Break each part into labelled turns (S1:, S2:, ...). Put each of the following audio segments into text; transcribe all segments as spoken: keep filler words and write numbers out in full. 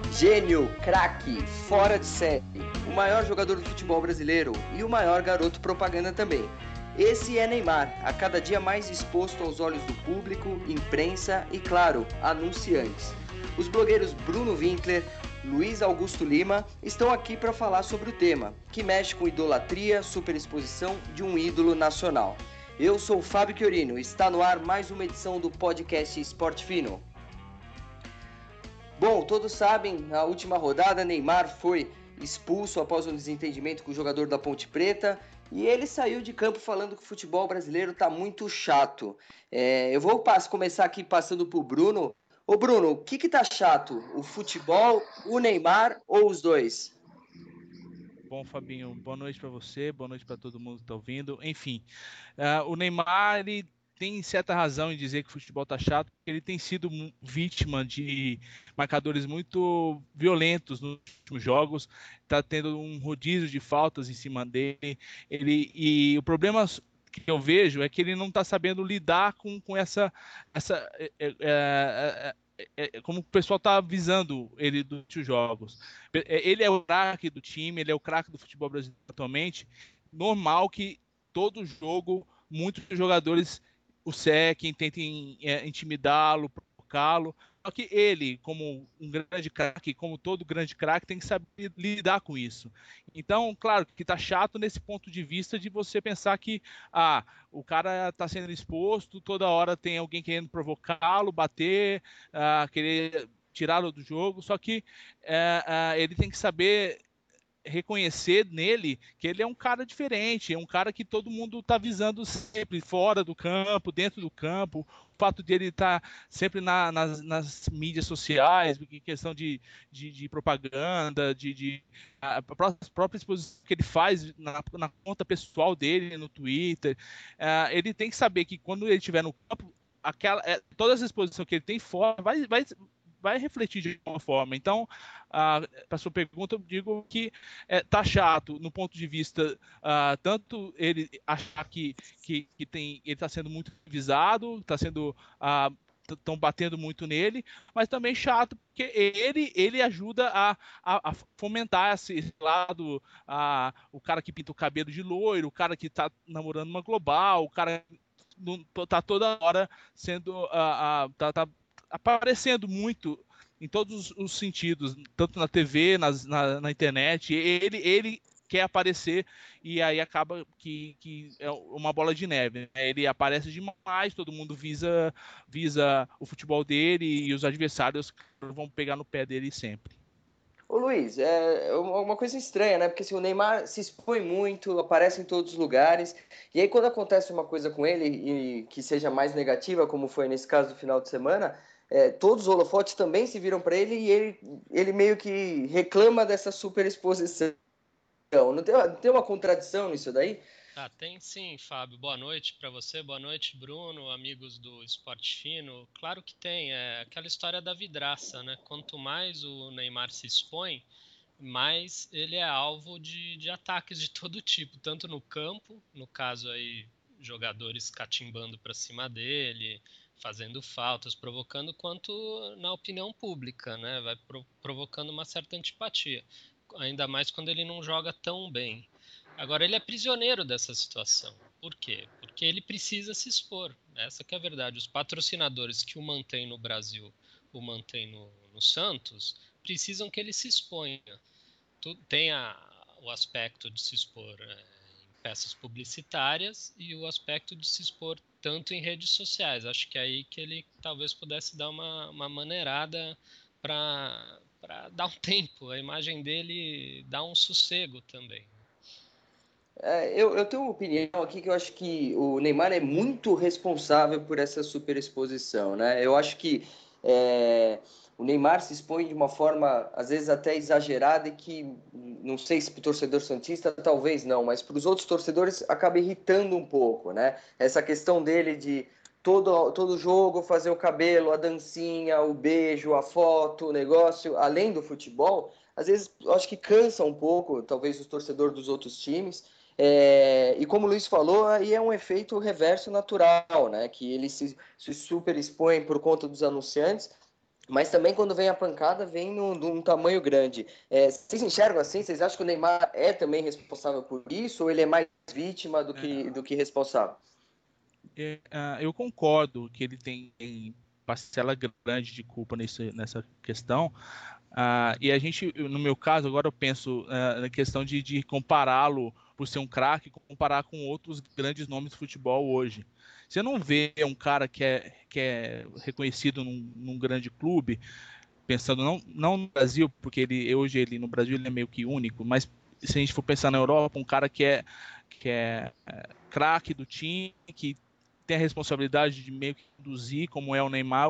S1: Gênio, craque, fora de série, o maior jogador do futebol brasileiro e o maior garoto propaganda também. Esse é Neymar, a cada dia mais exposto aos olhos do público, imprensa e, claro, anunciantes. Os blogueiros Bruno Winkler, Luiz Augusto Lima estão aqui para falar sobre o tema, que mexe com idolatria, superexposição de um ídolo nacional. Eu sou o Fábio Chiorino e está no ar mais uma edição do podcast Esporte Fino. Bom, todos sabem, na última rodada Neymar foi expulso após um desentendimento com o jogador da Ponte Preta e ele saiu de campo falando que o futebol brasileiro está muito chato. É, eu vou passo, começar aqui passando para o Bruno. Ô Bruno, o que que tá chato? O futebol, o Neymar ou os dois?
S2: Bom, Fabinho, boa noite para você, boa noite para todo mundo que está ouvindo. Enfim, uh, o Neymar ele tem certa razão em dizer que o futebol tá chato, porque ele tem sido vítima de marcadores muito violentos nos últimos jogos, está tendo um rodízio de faltas em cima dele. Ele, e o problema que eu vejo é que ele não está sabendo lidar com, com essa, essa é, é, é, é, como o pessoal está avisando ele durante os jogos. Ele é o craque do time, ele é o craque do futebol brasileiro atualmente. Normal que todo jogo, muitos jogadores o sequem, tentem é, intimidá-lo, provocá-lo. Só que ele, como um grande craque, como todo grande craque, tem que saber lidar com isso. Então, claro que tá chato nesse ponto de vista de você pensar que ah, o cara tá sendo exposto, toda hora tem alguém querendo provocá-lo, bater, ah, querer tirá-lo do jogo, só que é, é, ele tem que saber reconhecer nele que ele é um cara diferente, é um cara que todo mundo está visando sempre, fora do campo, dentro do campo. O fato de ele estar tá sempre na, nas, nas mídias sociais, em questão de, de, de propaganda, de, de a própria exposição que ele faz na, na conta pessoal dele, no Twitter, uh, ele tem que saber que quando ele estiver no campo, aquela, é, toda essa exposição que ele tem fora vai, vai vai refletir de alguma forma. Então, ah, para sua pergunta, eu digo que é, tá chato no ponto de vista ah, tanto ele achar que, que, que tem, ele está sendo muito visado, está sendo ah, estão batendo muito nele, mas também chato porque ele ele ajuda a, a, a fomentar esse lado, a, o cara que pinta o cabelo de loiro, o cara que está namorando uma global, o cara não, tá toda hora sendo a, a tá, tá aparecendo muito em todos os sentidos, tanto na T V, nas, na, na internet. Ele, ele quer aparecer e aí acaba que, que é uma bola de neve. Né? Ele aparece demais, todo mundo visa, visa o futebol dele e os adversários vão pegar no pé dele sempre.
S1: Ô Luiz, é uma coisa estranha, né? Porque assim, o Neymar se expõe muito, aparece em todos os lugares, e aí quando acontece uma coisa com ele e que seja mais negativa, como foi nesse caso do final de semana, é, todos os holofotes também se viram para ele e ele, ele meio que reclama dessa super exposição. Não tem, não tem uma contradição nisso daí?
S3: Ah, tem sim, Fábio. Boa noite para você, boa noite, Bruno, amigos do Esporte Fino. Claro que tem, é aquela história da vidraça, né? Quanto mais o Neymar se expõe, mais ele é alvo de, de ataques de todo tipo, tanto no campo, no caso aí, jogadores catimbando para cima dele, fazendo faltas, provocando, quanto na opinião pública, né? Vai pro, provocando uma certa antipatia, ainda mais quando ele não joga tão bem. Agora, ele é prisioneiro dessa situação. Por quê? Porque ele precisa se expor. Essa que é a verdade. Os patrocinadores que o mantêm no Brasil, o mantêm no, no Santos, precisam que ele se exponha. Tem a, o aspecto de se expor é, em peças publicitárias e o aspecto de se expor tanto em redes sociais. Acho que é aí que ele talvez pudesse dar uma, uma maneirada para dar um tempo. A imagem dele dá um sossego também.
S1: É, eu, eu tenho uma opinião aqui que eu acho que o Neymar é muito responsável por essa superexposição, né? Eu acho que é, o Neymar se expõe de uma forma, às vezes, até exagerada e que, não sei se para o torcedor santista, talvez não, mas para os outros torcedores acaba irritando um pouco, né? Essa questão dele de todo, todo jogo fazer o cabelo, a dancinha, o beijo, a foto, o negócio, além do futebol, às vezes eu acho que cansa um pouco, talvez, os torcedores dos outros times. É, e como o Luiz falou, aí é um efeito reverso natural, né? Que ele se, se super expõe por conta dos anunciantes. mas também quando vem a pancada, vem num, num tamanho grande. É, vocês enxergam assim? Vocês acham que o Neymar é também responsável por isso, ou ele é mais vítima do que, do que responsável?
S2: É, uh, eu concordo que ele tem parcela grande de culpa nesse, nessa questão. Uh, e a gente, no meu caso, agora eu penso uh, na questão de, de compará-lo por ser um craque, comparar com outros grandes nomes de futebol hoje. Você não vê um cara que é, que é reconhecido num, num grande clube, pensando não, não no Brasil, porque ele, hoje ele no Brasil ele é meio que único, mas se a gente for pensar na Europa, um cara que é, que é, é craque do time, que tem a responsabilidade de meio que conduzir, como é o Neymar,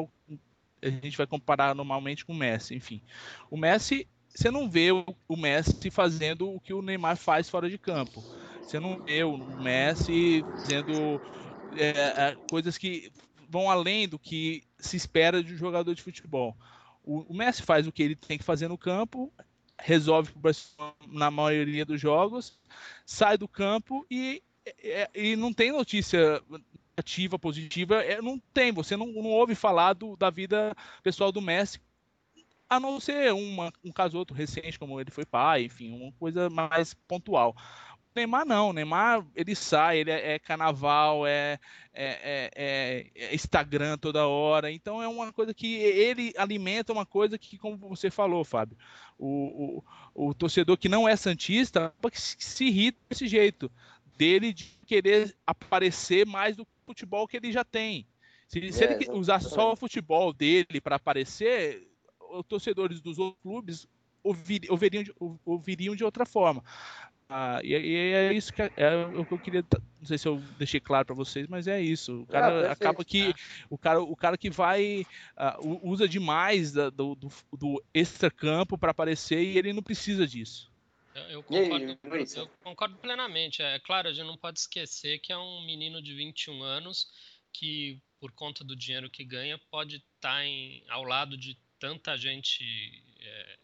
S2: a gente vai comparar normalmente com o Messi, enfim. O Messi, você não vê o, o Messi fazendo o que o Neymar faz fora de campo. Você não vê o Messi fazendo é, é, coisas que vão além do que se espera de um jogador de futebol. O, o Messi faz o que ele tem que fazer no campo, resolve na maioria dos jogos, sai do campo e, e, e não tem notícia ativa, positiva, é, não tem, você não, não ouve falar do, da vida pessoal do Messi, a não ser uma, um caso outro recente, como ele foi pai, enfim, uma coisa mais pontual. O Neymar não, o Neymar ele sai, ele é, é carnaval, é, é, é, é Instagram toda hora, então é uma coisa que ele alimenta uma coisa que, como você falou, Fábio, o, o, o torcedor que não é santista se irrita desse jeito, dele de querer aparecer mais do que o futebol que ele já tem. Se, se
S1: É,
S2: ele usar só o futebol dele para aparecer, os torcedores dos outros clubes ouvir, ouviriam, de, ouviriam de outra forma. Ah, e, e é isso que é, é o que eu queria. Não sei se eu deixei claro para vocês, mas é isso. O cara
S1: Ah,
S2: acaba que o cara, o cara que vai uh, usa demais da, do, do, do extra-campo para aparecer e ele não precisa disso.
S3: Eu, eu, concordo, eu concordo plenamente. É claro, a gente não pode esquecer que é um menino de vinte e um anos que, por conta do dinheiro que ganha, pode estar em, ao lado de tanta gente é,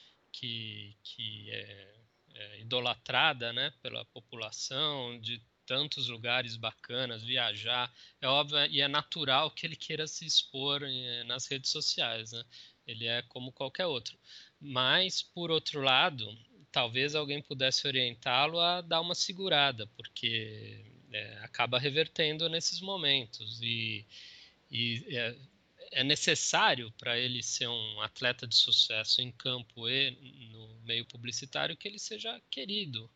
S3: que, que é, é idolatrada, né, pela população, de tantos lugares bacanas, viajar. É óbvio e é natural que ele queira se expor em, nas redes sociais, né? Ele é como qualquer outro. Mas, por outro lado, talvez alguém pudesse orientá-lo a dar uma segurada, porque é, acaba revertendo nesses momentos. E, e é, é necessário para ele ser um atleta de sucesso em campo e no meio publicitário que ele seja querido.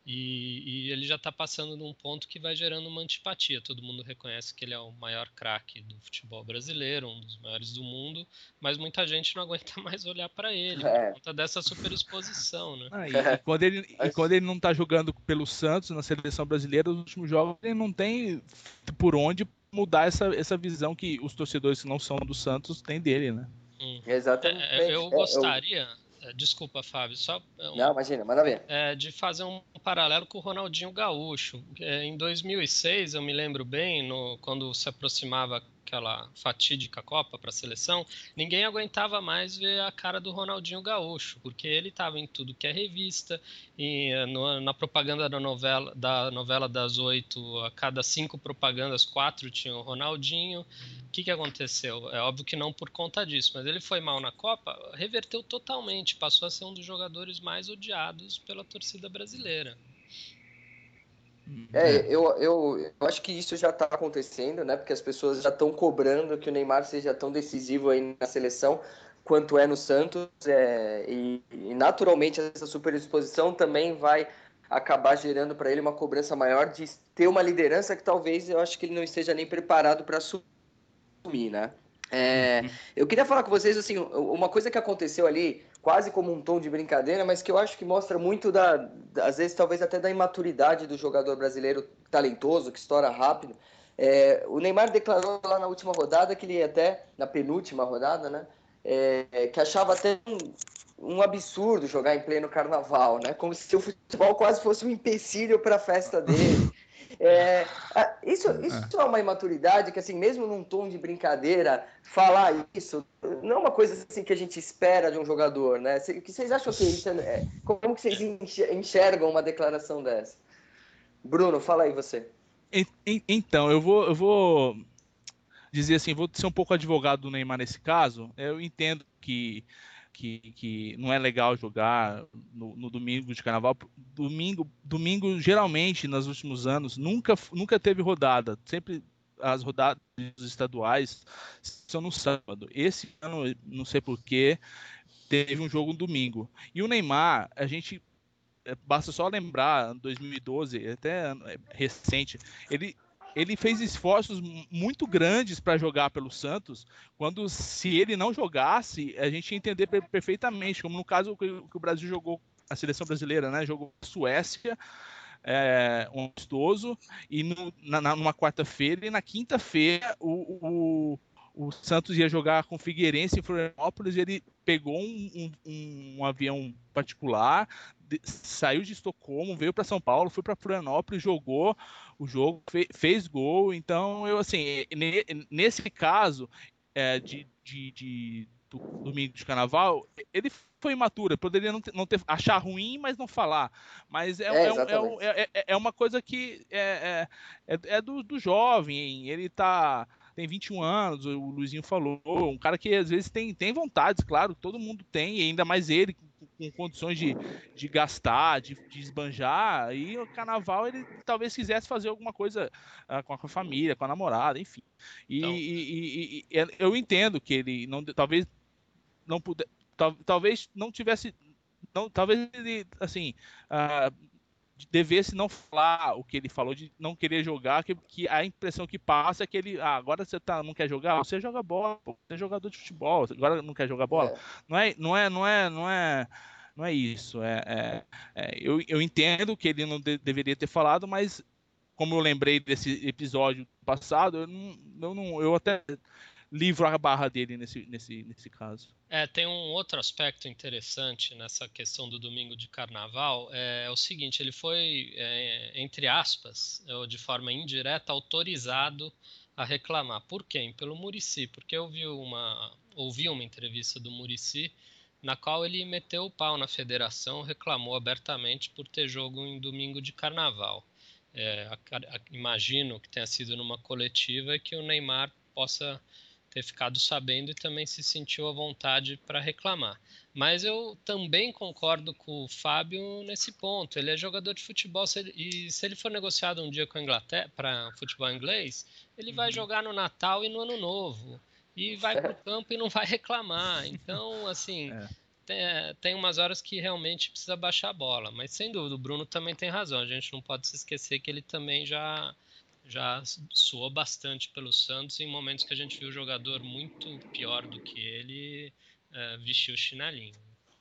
S3: E, e ele já está passando num ponto que vai gerando uma antipatia. Todo mundo reconhece que ele é o maior craque do futebol brasileiro, um dos maiores do mundo, mas muita gente não aguenta mais olhar para ele
S1: É.
S3: por conta dessa superexposição, né?
S2: Ah, e, e, quando ele, e quando ele não está jogando pelo Santos na seleção brasileira, os últimos jogos ele não tem por onde mudar essa, essa visão que os torcedores que não são do Santos têm dele, né?
S3: Hum.
S1: Exatamente.
S3: É, eu gostaria, é, eu... desculpa, Fábio, só
S1: um, não, imagina, manda ver.
S3: É, de fazer um paralelo com o Ronaldinho Gaúcho. É, em dois mil e seis, eu me lembro bem, no, quando se aproximava aquela fatídica Copa para a seleção, ninguém aguentava mais ver a cara do Ronaldinho Gaúcho, porque ele estava em tudo que é revista, e no, na propaganda da novela, da novela das oito, a cada cinco propagandas, quatro tinham o Ronaldinho. O que, que aconteceu? É óbvio que não por conta disso, mas ele foi mal na Copa, reverteu totalmente, passou a ser um dos jogadores mais odiados pela torcida brasileira.
S1: É, eu, eu, eu acho que isso já está acontecendo, né? Porque as pessoas já estão cobrando que o Neymar seja tão decisivo aí na seleção quanto é no Santos. É, e, e naturalmente essa superexposição também vai acabar gerando para ele uma cobrança maior de ter uma liderança que talvez eu acho que ele não esteja nem preparado para assumir, né? É, eu queria falar com vocês assim, uma coisa que aconteceu ali, quase como um tom de brincadeira, mas que eu acho que mostra muito da, da às vezes talvez até da imaturidade do jogador brasileiro talentoso, que estoura rápido. É, o Neymar declarou lá na última rodada que ele até na penúltima rodada, né, é, que achava até um, um absurdo jogar em pleno carnaval, né, como se o futebol quase fosse um empecilho para a festa dele. É, isso, isso é uma imaturidade que, assim, mesmo num tom de brincadeira, falar isso não é uma coisa assim que a gente espera de um jogador, né? O que vocês acham que isso é? Como que vocês enxergam uma declaração dessa? Bruno, fala aí você.
S2: Então, eu vou, eu vou dizer assim, vou ser um pouco advogado do Neymar nesse caso. Eu entendo que Que, que não é legal jogar no, no domingo de carnaval. Domingo, domingo, geralmente, nos últimos anos, nunca, nunca teve rodada. Sempre as rodadas estaduais são no sábado. Esse ano, não sei porquê, teve um jogo no domingo. E o Neymar, a gente basta só lembrar, em dois mil e doze, até recente, ele, ele fez esforços muito grandes para jogar pelo Santos, quando se ele não jogasse, a gente ia entender perfeitamente, como no caso que o Brasil jogou, a seleção brasileira, né, jogou a Suécia, é, um amistoso, e no, na, numa quarta-feira, e na quinta-feira o, o o Santos ia jogar com o Figueirense em Florianópolis e ele pegou um, um, um avião particular, de, saiu de Estocolmo, veio para São Paulo, foi para Florianópolis, jogou o jogo, fe, fez gol. Então, eu assim, ne, nesse caso é, de, de, de do domingo de carnaval, ele foi imaturo, poderia não ter, não ter achar ruim, mas não falar. Mas é,
S1: É,
S2: é,
S1: exatamente.
S2: é, é, é uma coisa que é, é, é do, do jovem, ele tá tem vinte e um anos, o Luizinho falou, um cara que às vezes tem, tem vontades, claro, todo mundo tem, e ainda mais ele, com, com condições de, de gastar, de, de esbanjar, e o carnaval ele talvez quisesse fazer alguma coisa uh, com a família, com a namorada, enfim. E,
S3: Então,
S2: e, e, e eu entendo que ele não, talvez não pudesse, tal, talvez não tivesse, não, talvez ele, assim, uh, devesse não falar o que ele falou, de não querer jogar, que, que a impressão que passa é que ele, ah, agora você tá, não quer jogar, você joga bola, pô, você é jogador de futebol, agora não quer jogar bola.
S1: É.
S2: Não é, não é, não é, não é, não é isso. É, é, é, eu, eu entendo que ele não de, deveria ter falado, mas como eu lembrei desse episódio passado, eu não, eu, não, eu até livro a barra dele nesse, nesse, nesse caso.
S3: É, tem um outro aspecto interessante nessa questão do domingo de carnaval, é, é o seguinte, ele foi, é, entre aspas, de forma indireta, autorizado a reclamar. Por quem? Pelo Muricy, porque eu vi uma, ouvi uma entrevista do Muricy, na qual ele meteu o pau na federação, reclamou abertamente por ter jogo em domingo de carnaval. É, a, a, imagino que tenha sido numa coletiva e que o Neymar possa ter ficado sabendo e também se sentiu à vontade para reclamar. Mas eu também concordo com o Fábio nesse ponto. Ele é jogador de futebol se ele, e se ele for negociado um dia com a Inglaterra para futebol inglês, ele uhum. vai jogar no Natal e no Ano Novo e vai para o campo e não vai reclamar. Então, assim, é. tem, tem umas horas que realmente precisa baixar a bola. Mas sem dúvida, o Bruno também tem razão. A gente não pode se esquecer que ele também já já suou bastante pelo Santos em momentos que a gente viu o jogador muito pior do que ele uh, vestir o chinelinho.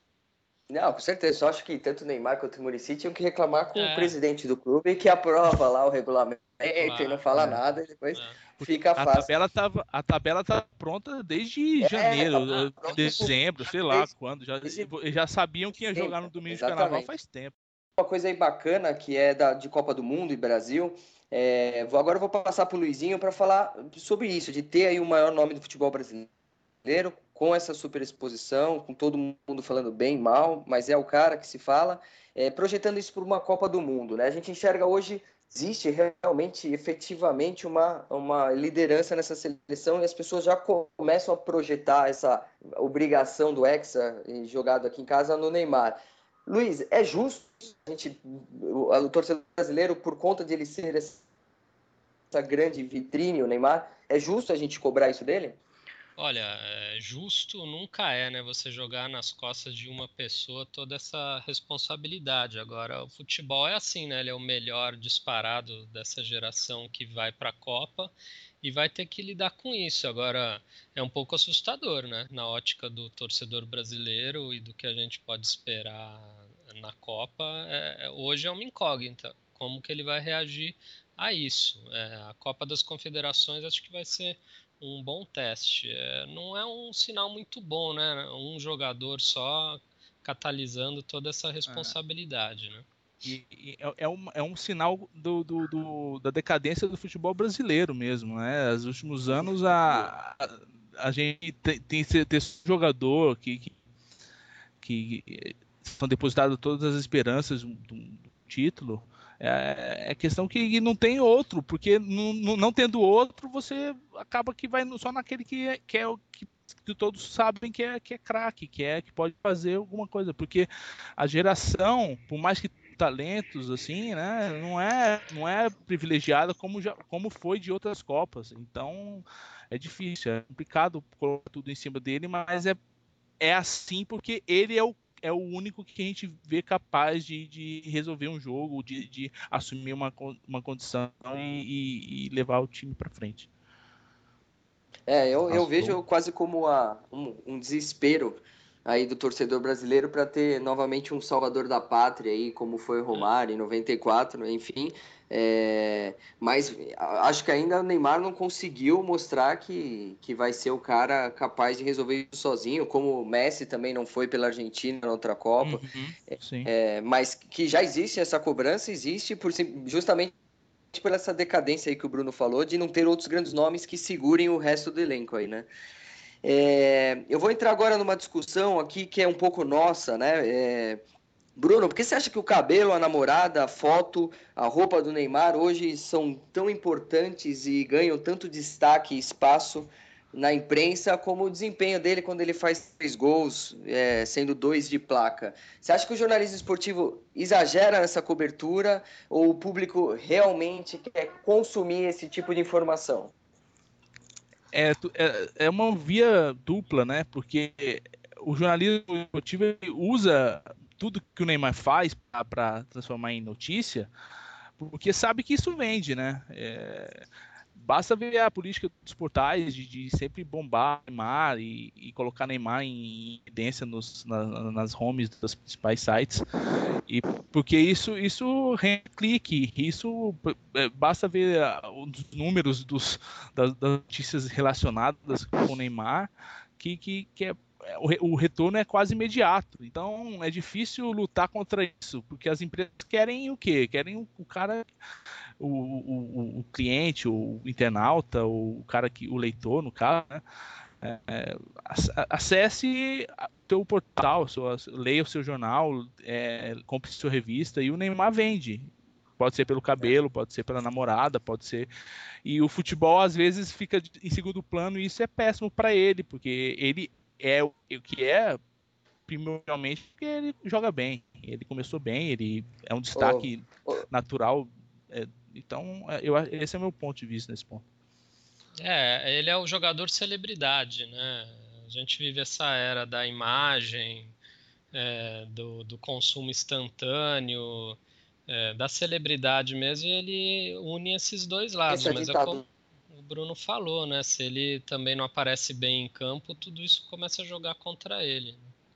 S1: Não, com certeza. Só acho que tanto o Neymar quanto o Muricy tinham que reclamar com é. o presidente do clube, que aprova lá o regulamento claro, e não fala é. nada e depois é. fica fácil.
S2: A tabela tava, a tabela tá pronta desde é, janeiro, tá dezembro, sei lá quando. Já, já sabiam que ia jogar no domingo Exatamente. de carnaval faz tempo.
S1: Uma coisa aí bacana que é da, de Copa do Mundo e Brasil. É, vou, agora eu vou passar para o Luizinho para falar sobre isso, de ter aí o maior nome do futebol brasileiro, com essa super exposição, com todo mundo falando bem, mal, mas é o cara que se fala, é, projetando isso para uma Copa do Mundo, né? A gente enxerga hoje, existe realmente, efetivamente, uma, uma liderança nessa seleção e as pessoas já começam a projetar essa obrigação do Hexa jogado aqui em casa no Neymar. Luiz, é justo a gente, o, o torcedor brasileiro, por conta de ele ser essa grande vitrine, o Neymar, é justo a gente cobrar isso dele?
S3: Olha, é, justo nunca é, né? Você jogar nas costas de uma pessoa toda essa responsabilidade. Agora, o futebol é assim, né? Ele é o melhor disparado dessa geração que vai para a Copa e vai ter que lidar com isso. Agora, é um pouco assustador, né? Na ótica do torcedor brasileiro e do que a gente pode esperar na Copa, é, hoje é uma incógnita. Como que ele vai reagir a isso? É, a Copa das Confederações acho que vai ser um bom teste. É, não é um sinal muito bom, né? Um jogador só catalisando toda essa responsabilidade, é. né?
S2: E, e é, um, é um sinal do, do, do, da decadência do futebol brasileiro mesmo, né? Nos últimos anos a, a, a gente tem, tem esse jogador que, que, que são depositadas todas as esperanças do, do título. É, é questão que não tem outro, porque não, não tendo outro, você acaba que vai só naquele que é, que é o que, que todos sabem que é, que é craque, que é que pode fazer alguma coisa, porque a geração, por mais que talentos assim, né, não é não é privilegiada como já como foi de outras copas. Então é difícil, é complicado colocar tudo em cima dele, mas é é assim porque ele é o é o único que a gente vê capaz de, de resolver um jogo, de, de assumir uma, uma condição e, e levar o time para frente.
S1: É, eu, eu vejo quase como a, um, um desespero aí do torcedor brasileiro para ter novamente um salvador da pátria aí, como foi o Romário em noventa e quatro, enfim. É, mas acho que ainda o Neymar não conseguiu mostrar que, que vai ser o cara capaz de resolver isso sozinho, como o Messi também não foi pela Argentina na outra Copa.
S2: Uhum, sim.
S1: É, mas que já existe essa cobrança, existe por justamente por essa decadência aí que o Bruno falou, de não ter outros grandes nomes que segurem o resto do elenco aí, né? É, eu vou entrar agora numa discussão aqui que é um pouco nossa, né? É, Bruno, por que você acha que o cabelo, a namorada, a foto, a roupa do Neymar hoje são tão importantes e ganham tanto destaque e espaço na imprensa como o desempenho dele quando ele faz três gols, é, sendo dois de placa? Você acha que o jornalismo esportivo exagera nessa cobertura ou o público realmente quer consumir esse tipo de informação?
S2: É, é, é uma via dupla, né? Porque o jornalismo esportivo usa tudo que o Neymar faz para transformar em notícia, porque sabe que isso vende, né? É, basta ver a política dos portais de, de sempre bombar Neymar e, e colocar Neymar em evidência nos, na, nas homes dos principais sites. E porque isso isso rende clique, isso basta ver os números dos, das, das notícias relacionadas com o Neymar, que, que, que é, o, o retorno é quase imediato. Então é difícil lutar contra isso, porque as empresas querem o quê? Querem o, o cara, o, o, o cliente, o internauta, o cara que, o leitor, no caso, né? É, acesse teu portal, sua, leia o seu jornal, é, compre sua revista e o Neymar vende. Pode ser pelo cabelo, pode ser pela namorada, pode ser. E o futebol às vezes fica em segundo plano e isso é péssimo para ele, porque ele é o que é primordialmente porque ele joga bem. Ele começou bem, ele é um destaque
S1: Oh, oh.
S2: natural. É, então, eu, esse é o meu ponto de vista nesse ponto.
S3: É, ele é o jogador celebridade, né? A gente vive essa era da imagem, é, do, do consumo instantâneo, é, da celebridade mesmo, e ele une esses dois lados.
S1: Essa
S3: Mas é
S1: ditadura.
S3: como o Bruno falou, né? Se ele também não aparece bem em campo, tudo isso começa a jogar contra ele.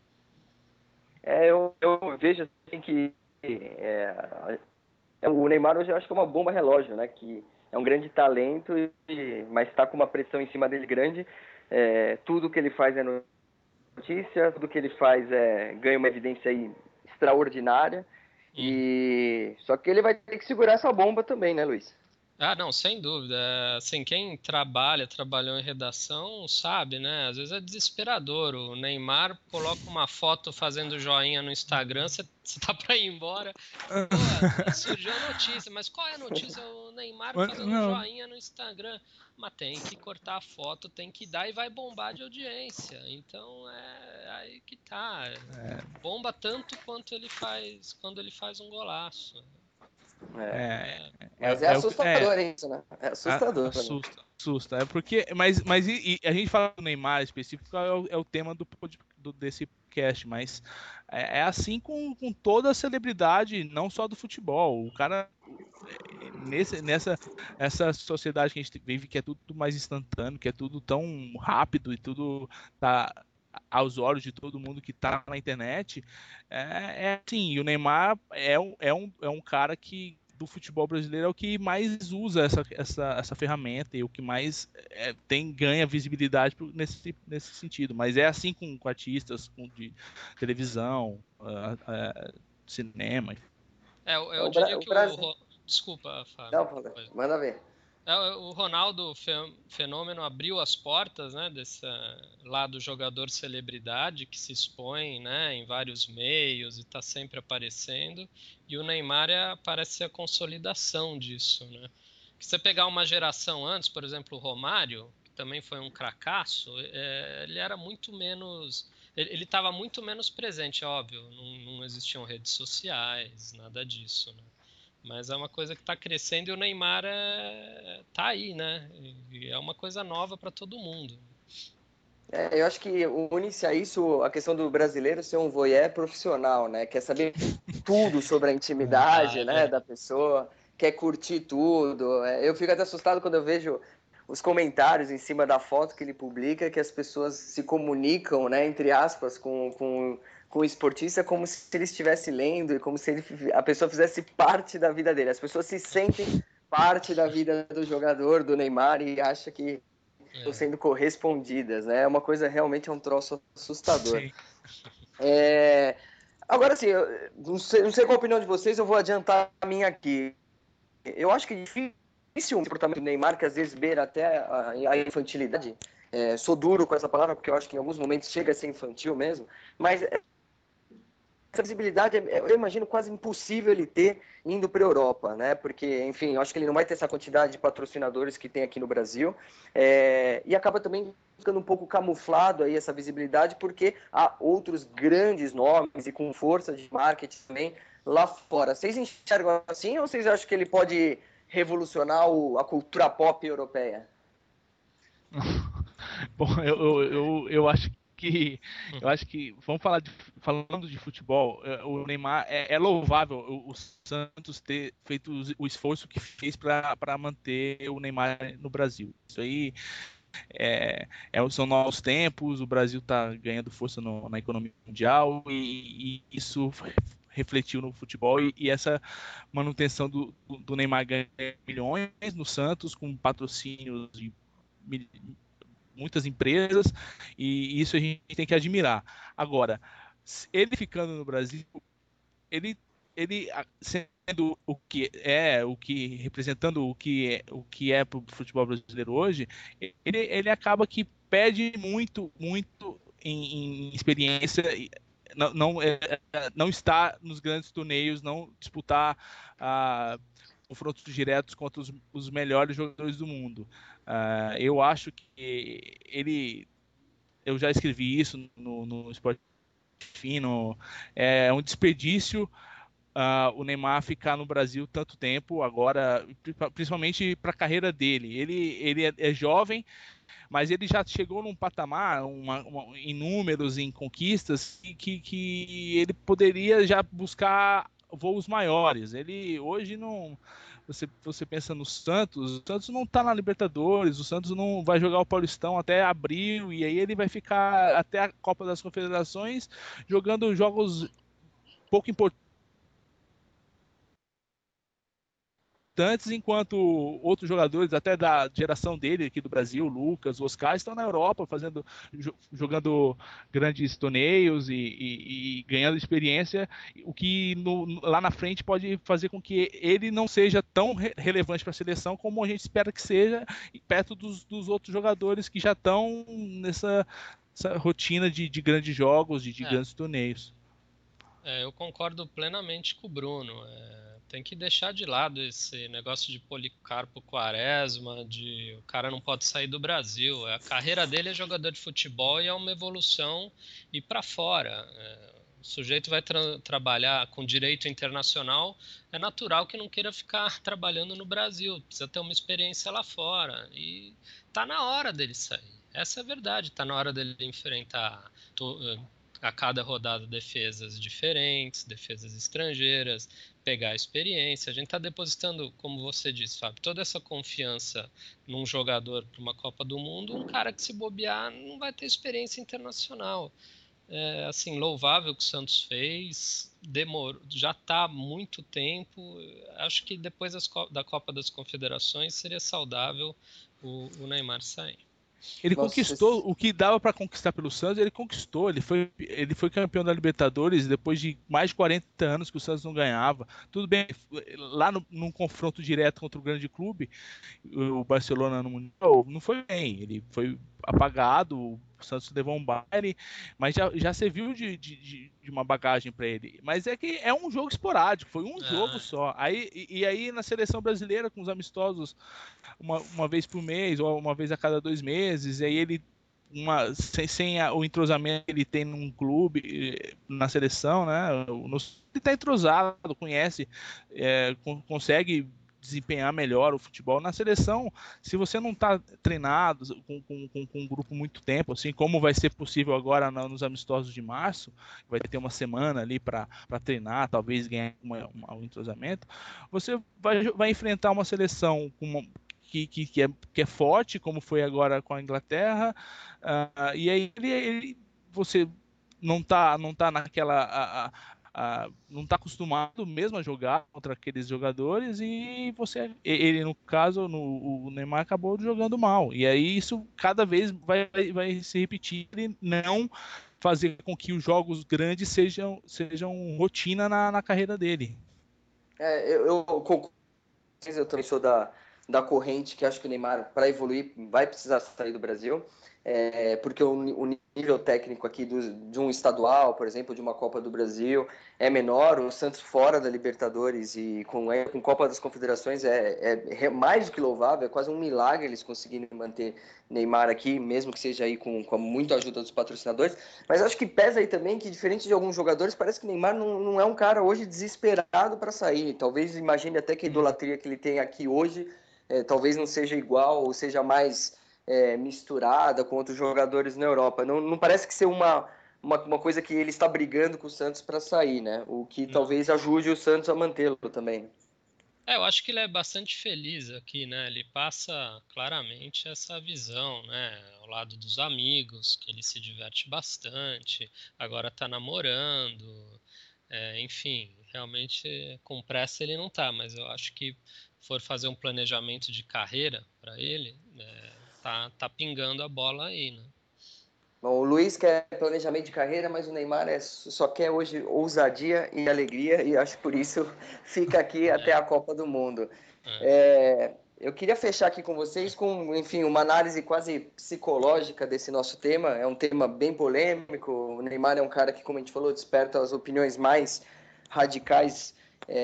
S1: É, eu, eu vejo assim que é, o Neymar hoje eu acho que é uma bomba relógio, né? Que é um grande talento, e, mas está com uma pressão em cima dele grande. É, tudo que ele faz é notícia, tudo que ele faz é, ganha uma evidência aí extraordinária.
S3: Uhum.
S1: E só que ele vai ter que segurar essa bomba também, né, Luiz?
S3: Ah, não, sem dúvida. Assim, quem trabalha, trabalhou em redação, sabe, né? Às vezes é desesperador. O Neymar coloca uma foto fazendo joinha no Instagram, você tá para ir embora. Pô, surgiu a notícia, mas qual é a notícia? O Neymar fazendo joinha no Instagram. Mas tem que cortar a foto, tem que dar e vai bombar de audiência. Então é aí que tá. Bomba tanto quanto ele faz quando ele faz um golaço.
S1: É.
S2: É,
S1: Mas
S2: é,
S1: é
S2: é,
S1: assustador
S2: é,
S1: isso, né? É assustador.
S2: assusta, né? assusta. É porque, mas, mas e, e a gente fala do Neymar específico, é o, é o tema do, do desse podcast, mas é, é assim com, com toda a celebridade, não só do futebol. O cara nesse, nessa essa sociedade que a gente vive, que é tudo mais instantâneo, que é tudo tão rápido e tudo tá aos olhos de todo mundo que tá na internet, é, é assim, e o Neymar é um, é um, é um cara que do futebol brasileiro é o que mais usa essa, essa, essa ferramenta e o que mais é, tem ganha visibilidade nesse, nesse sentido. Mas é assim com, com artistas com de televisão, uh, uh, cinema.
S3: É, eu,
S1: É
S3: eu
S1: o, Bra
S3: diria
S1: o
S3: que o...
S1: Brasil.
S3: Desculpa, Fábio.
S1: Não, manda ver.
S3: É, o Ronaldo Fenômeno abriu as portas, né, desse lado jogador celebridade que se expõe, né, em vários meios e está sempre aparecendo. E o Neymar é, parece ser a consolidação disso, né? Se você pegar uma geração antes, por exemplo, o Romário, que também foi um cracaço, é, ele era muito menos... Ele estava muito menos presente, óbvio. Não, não existiam redes sociais, nada disso, né? Mas é uma coisa que está crescendo e o Neymar é... tá aí, né? E é uma coisa nova para todo mundo.
S1: É, eu acho que une-se a isso a questão do brasileiro ser um voyeur profissional, né? Quer saber tudo sobre a
S3: Ah,
S1: intimidade,
S3: é
S1: né,
S3: verdade.
S1: da pessoa, quer curtir tudo. É, eu fico até assustado quando eu vejo os comentários em cima da foto que ele publica, que as pessoas se comunicam, né, entre aspas, com, com, com o esportista como se ele estivesse lendo e como se ele, a pessoa fizesse parte da vida dele. As pessoas se sentem parte da vida do jogador, do Neymar, e acham que estão
S3: É.
S1: sendo correspondidas, né? É uma coisa realmente é um troço assustador.
S2: Sim.
S1: É... Agora, assim, eu não sei, não sei qual a opinião de vocês, eu vou adiantar a minha aqui. Eu acho que é difícil o comportamento do Neymar, que às vezes beira até a, a infantilidade. É, sou duro com essa palavra, porque eu acho que em alguns momentos chega a ser infantil mesmo, mas essa visibilidade, eu imagino quase impossível ele ter indo para a Europa, né? Porque, enfim, eu acho que ele não vai ter essa quantidade de patrocinadores que tem aqui no Brasil, é, e acaba também ficando um pouco camuflado aí essa visibilidade, porque há outros grandes nomes e com força de marketing também lá fora. Vocês enxergam assim ou vocês acham que ele pode revolucionar o, a cultura pop europeia?
S2: Bom, eu, eu, eu, eu acho que eu acho que vamos falar de, falando de futebol, é, o Neymar é, é louvável o, o Santos ter feito o esforço que fez para manter o Neymar no Brasil. Isso aí é, é, são novos tempos, o Brasil está ganhando força no, na economia mundial e, e isso refletiu no futebol e, e essa manutenção do, do Neymar ganhando milhões no Santos com patrocínios de muitas empresas, e isso a gente tem que admirar. Agora, ele ficando no Brasil, ele, ele sendo o que é, o que representando o que é, o que é para o futebol brasileiro hoje, ele, ele acaba que perde muito, muito em, em experiência. Não, não, é, não está nos grandes torneios, não disputar ah, confrontos diretos contra os, os melhores jogadores do mundo. Uh, eu acho que ele, eu já escrevi isso no, no Sport Fino, é um desperdício uh, o Neymar ficar no Brasil tanto tempo agora, principalmente para a carreira dele. Ele, ele é, é jovem, mas ele já chegou num patamar, uma, uma, em números, em conquistas, que, que ele poderia já buscar voos maiores. Ele hoje não. Você, você pensa no Santos, o Santos não está na Libertadores, o Santos não vai jogar o Paulistão até abril, e aí ele vai ficar até a Copa das Confederações jogando jogos pouco importantes, enquanto outros jogadores, até da geração dele aqui do Brasil, Lucas, o Oscar, estão na Europa fazendo, jogando grandes torneios e, e, e ganhando experiência, o que no, lá na frente pode fazer com que ele não seja tão re relevante para a seleção como a gente espera que seja, perto dos, dos outros jogadores que já estão nessa rotina de, de grandes jogos, de, de
S3: É,
S2: grandes torneios.
S3: é, eu concordo plenamente com o Bruno. É, tem que deixar de lado esse negócio de Policarpo Quaresma, de o cara não pode sair do Brasil. A carreira dele é jogador de futebol e é uma evolução ir para fora. É, o sujeito vai tra trabalhar com direito internacional, é natural que não queira ficar trabalhando no Brasil, precisa ter uma experiência lá fora. E tá na hora dele sair. Essa é a verdade, tá na hora dele enfrentar a cada rodada defesas diferentes, defesas estrangeiras, pegar a experiência. A gente está depositando, como você disse, Fábio, toda essa confiança num jogador para uma Copa do Mundo, um cara que se bobear não vai ter experiência internacional. É, assim, louvável o que o Santos fez, demorou, já está há muito tempo. Acho que depois das, da Copa das Confederações seria saudável o, o Neymar sair.
S2: Ele
S1: Nossa,
S2: conquistou
S1: esse-
S2: o que dava para conquistar pelo Santos, ele conquistou. Ele foi, ele foi campeão da Libertadores depois de mais de quarenta anos que o Santos não ganhava. Tudo bem, lá no, num confronto direto contra o grande clube, o Barcelona no Mundial, não foi bem. Ele foi apagado, o Santos levou um baile, mas já, já serviu de, de, de uma bagagem para ele. Mas é que é um jogo esporádico, foi um jogo
S3: Ah,
S2: só. Aí, e, e aí na seleção brasileira, com os amistosos uma, uma vez por mês ou uma vez a cada dois meses, e aí ele uma, sem, sem a, o entrosamento que ele tem num clube, na seleção, né? No, ele está entrosado, conhece, é, con, consegue desempenhar melhor o futebol. Na seleção, se você não está treinado com, com, com, com um grupo muito tempo, assim como vai ser possível agora nos amistosos de março, vai ter uma semana ali para treinar, talvez ganhar uma, uma, um entrosamento, você vai, vai enfrentar uma seleção com uma, que, que, que, é, que é forte, como foi agora com a Inglaterra, uh, e aí ele, ele, você não tá, não tá naquela... A, a, a, não está acostumado mesmo a jogar contra aqueles jogadores e você, ele no caso, no, o Neymar acabou jogando mal, e aí isso cada vez vai, vai se repetir, ele não fazer com que os jogos grandes sejam, sejam rotina na, na carreira dele.
S1: É, eu, eu concordo, eu também sou da, da corrente que acho que o Neymar, para evoluir, vai precisar sair do Brasil, é, porque o, o nível técnico aqui do, de um estadual, por exemplo, de uma Copa do Brasil, é menor. O Santos fora da Libertadores e com, é, com Copa das Confederações é, é, é mais do que louvável, é quase um milagre eles conseguirem manter Neymar aqui, mesmo que seja aí com, com muita ajuda dos patrocinadores. Mas acho que pesa aí também que, diferente de alguns jogadores, parece que o Neymar não, não é um cara hoje desesperado para sair. Talvez imagine até que a idolatria que ele tem aqui hoje é, talvez não seja igual ou seja mais é, misturada com outros jogadores na Europa. Não, não parece que ser uma, uma, uma coisa que ele está brigando com o Santos para sair, né? O que
S3: não.
S1: talvez ajude o Santos a mantê-lo também.
S3: É, eu acho que ele é bastante feliz aqui, né? Ele passa claramente essa visão, né? Ao lado dos amigos, que ele se diverte bastante, agora tá namorando, é, enfim, realmente com pressa ele não tá, mas eu acho que for fazer um planejamento de carreira para ele, é, tá, tá pingando a bola aí, né?
S1: Bom, o Luiz quer planejamento de carreira, mas o Neymar é, só quer hoje ousadia e alegria, e acho que por isso fica aqui até
S3: É,
S1: a Copa do Mundo.
S3: é.
S1: É, eu queria fechar aqui com vocês com, enfim, uma análise quase psicológica desse nosso tema. É um tema bem polêmico. O Neymar é um cara que, como a gente falou, desperta as opiniões mais radicais,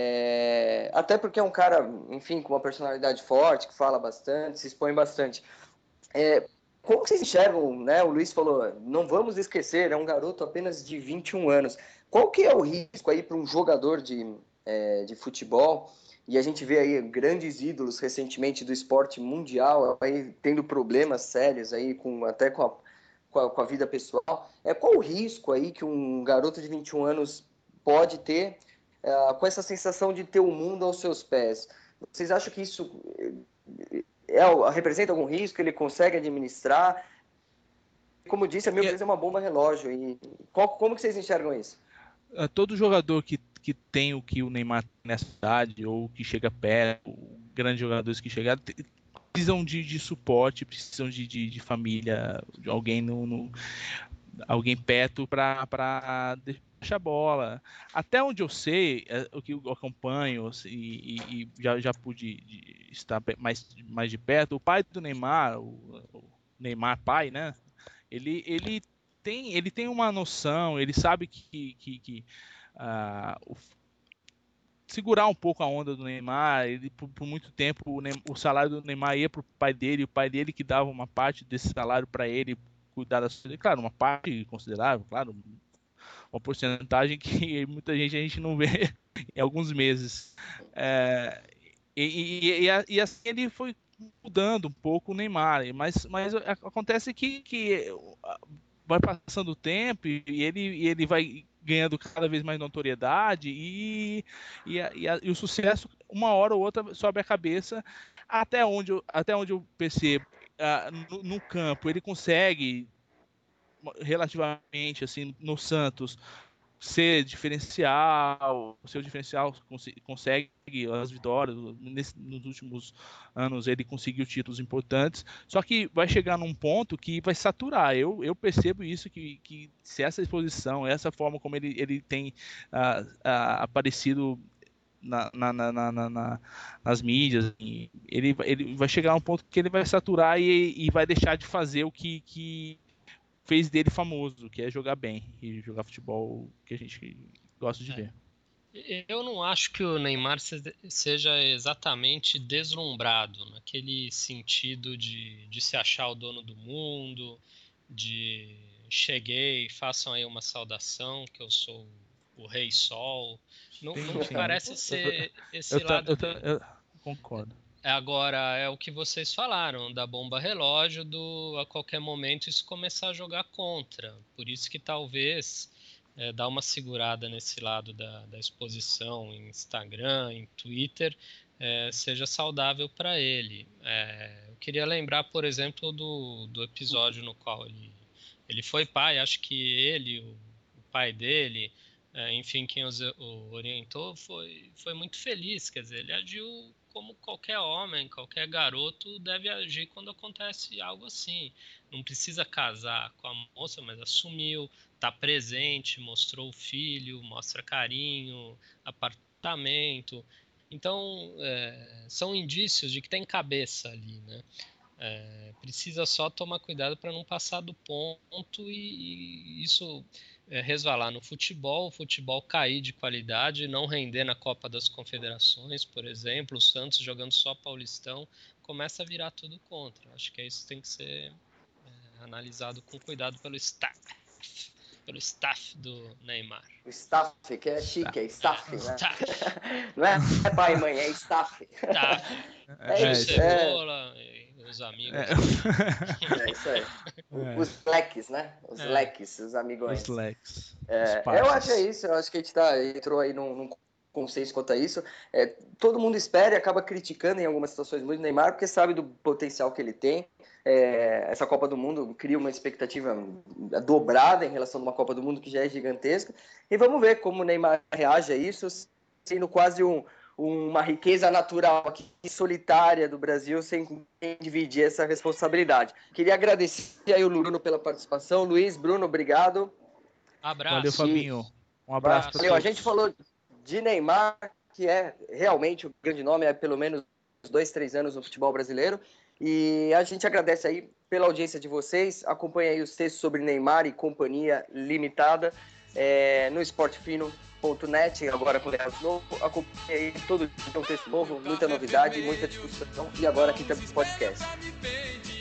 S1: é, até porque é um cara, enfim, com uma personalidade forte, que fala bastante, se expõe bastante. É, como vocês enxergam, né? O Luiz falou, não vamos esquecer, é um garoto apenas de vinte e um anos. Qual que é o risco aí para um jogador de, é, de futebol? E a gente vê aí grandes ídolos recentemente do esporte mundial aí tendo problemas sérios aí com até com a, com a, com a vida pessoal. É, qual o risco aí que um garoto de vinte e um anos pode ter é, com essa sensação de ter o mundo aos seus pés? Vocês acham que isso é, representa algum risco? Ele consegue administrar? Como disse, a meu
S2: E,
S1: ver, é uma bomba relógio. E qual, como que vocês enxergam isso?
S2: uh, todo jogador que, que tem o que o Neymar tem nessa idade, ou que chega perto, grandes jogadores que chegaram, precisam de, de suporte, precisam de, de, de família, de alguém no, no alguém perto para deixar a bola. Até onde eu sei, o que eu acompanho e, e, e já, já pude estar mais, mais de perto, o pai do Neymar, o, o Neymar pai, né? Ele, ele, tem, ele tem uma noção, ele sabe que, que, que uh, o, segurar um pouco a onda do Neymar. Ele, por, por muito tempo, o, Neymar, o salário do Neymar ia para o pai dele, o pai dele que dava uma parte desse salário para ele cuidar da sua, claro, uma parte considerável, claro, uma porcentagem que muita gente a gente não vê em alguns meses. É, e, e, e, e assim ele foi mudando um pouco o Neymar, mas, mas acontece que, que vai passando o tempo e ele, e ele vai ganhando cada vez mais notoriedade e, e, a, e, a, e o sucesso, uma hora ou outra, sobe a cabeça. Até onde eu, até onde eu percebo, uh, no, no campo, ele consegue relativamente, assim, no Santos, ser diferencial, o seu diferencial cons- consegue as vitórias. Nesse, nos últimos anos ele conseguiu títulos importantes, só que vai chegar num ponto que vai saturar. Eu, eu percebo isso, que, que se essa exposição, essa forma como ele, ele tem ah, ah, aparecido na, na, na, na, na, nas mídias, ele, ele vai chegar a um ponto que ele vai saturar e, e vai deixar de fazer o que, que fez dele famoso, que é jogar bem e jogar futebol que a gente gosta de
S3: É.
S2: ver.
S3: Eu não acho que o Neymar seja exatamente deslumbrado, naquele sentido de, de se achar o dono do mundo, de cheguei, façam aí uma saudação, que eu sou o Rei Sol. Não,
S2: Sim,
S3: não me
S2: sim.
S3: parece ser esse
S2: eu,
S3: lado
S2: eu,
S3: dele.
S2: eu, eu concordo.
S3: Agora, é o que vocês falaram, da bomba relógio, do a qualquer momento isso começar a jogar contra. Por isso que talvez é, dar uma segurada nesse lado da, da exposição em Instagram, em Twitter, é, seja saudável para ele. É, eu queria lembrar, por exemplo, do, do episódio no qual ele, ele foi pai. Acho que ele, o, o pai dele, é, enfim, quem os, o orientou, foi, foi muito feliz. Quer dizer, ele agiu como qualquer homem, qualquer garoto deve agir quando acontece algo assim. Não precisa casar com a moça, mas assumiu, está presente, mostrou o filho, mostra carinho, apartamento. Então, é, são indícios de que tem cabeça ali, né? É, precisa só tomar cuidado para não passar do ponto e, e isso é, resvalar no futebol, o futebol cair de qualidade, não render na Copa das Confederações, por exemplo, o Santos jogando só Paulistão, começa a virar tudo contra. Acho que isso tem que ser é, analisado com cuidado pelo staff, pelo staff do Neymar.
S1: O staff, que é chique, é staff,
S3: É,
S1: né?
S3: staff.
S1: Não é pai e mãe, é staff.
S3: Staff.
S1: É
S3: Gil
S1: isso, é,
S3: Cebola e os amigos.
S2: É.
S1: é isso aí.
S2: É.
S1: Os leques, né? Os
S3: É.
S1: leques, os amigões.
S2: Os leques.
S1: É,
S2: os
S1: eu acho que é isso, eu acho que a gente tá, entrou aí num, num consenso quanto a isso. É, todo mundo espera e acaba criticando em algumas situações muito o Neymar, porque sabe do potencial que ele tem. É, essa Copa do Mundo cria uma expectativa dobrada em relação a uma Copa do Mundo que já é gigantesca. E vamos ver como o Neymar reage a isso, sendo quase um, uma riqueza natural aqui, solitária do Brasil, sem dividir essa responsabilidade. Queria agradecer aí o Bruno pela participação. Luiz, Bruno, obrigado.
S3: Abraço.
S2: Valeu, Fabinho. Um abraço para
S1: Valeu.
S2: todos.
S1: A gente falou de Neymar, que é realmente o grande nome, é pelo menos dois, três anos no futebol brasileiro. E a gente agradece aí pela audiência de vocês. Acompanhe aí os textos sobre Neymar e Companhia Limitada é, no esportefino ponto net, agora com o layout novo. Acompanhe aí todo dia um texto novo, muita novidade, muita discussão. E agora aqui também podcast.